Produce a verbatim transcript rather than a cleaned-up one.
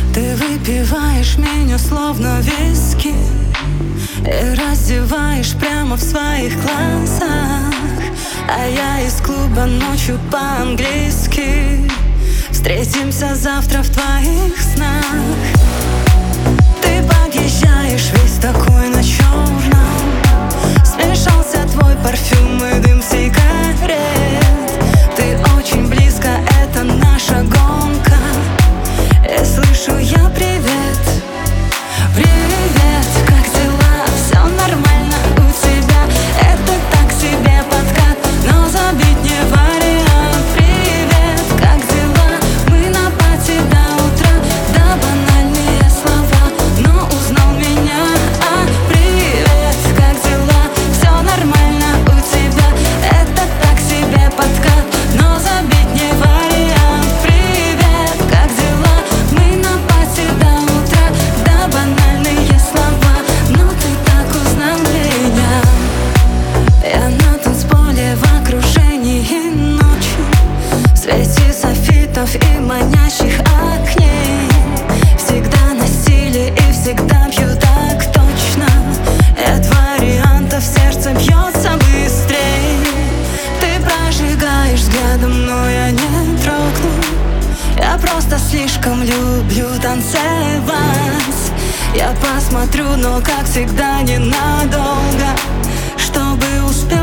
Ты выпиваешь меня словно виски и раздеваешь прямо в своих глазах. А я из клуба ночью по-английски. Встретимся завтра в твоих снах. Ты подъезжаешь весь такой на черном. Смешался твой парфюм и дым сигарет. Ты очень близко, это наша гонка. И слышу я привет. Привет, как дела? Все нормально у тебя? Это так себе подкат, но забить не вариант. Привет, как дела? Мы на пати до утра. Да, банальные слова, но узнал меня. А, привет, как дела? Все нормально у тебя? Это так себе подкат, но забить не вариант. Привет, как дела? Мы на пати до утра. Да, банальные слова, но ты так узнал меня. Я на танцполе в окружении ночи, в свете софитов и манящих огней. Всегда на стиле и всегда пью так точно. От вариантов сердце бьется быстрей. Ты прожигаешь взглядом, но я не трогну. Я просто слишком люблю танцевать. Я посмотрю, но как всегда ненадолго, чтобы успеть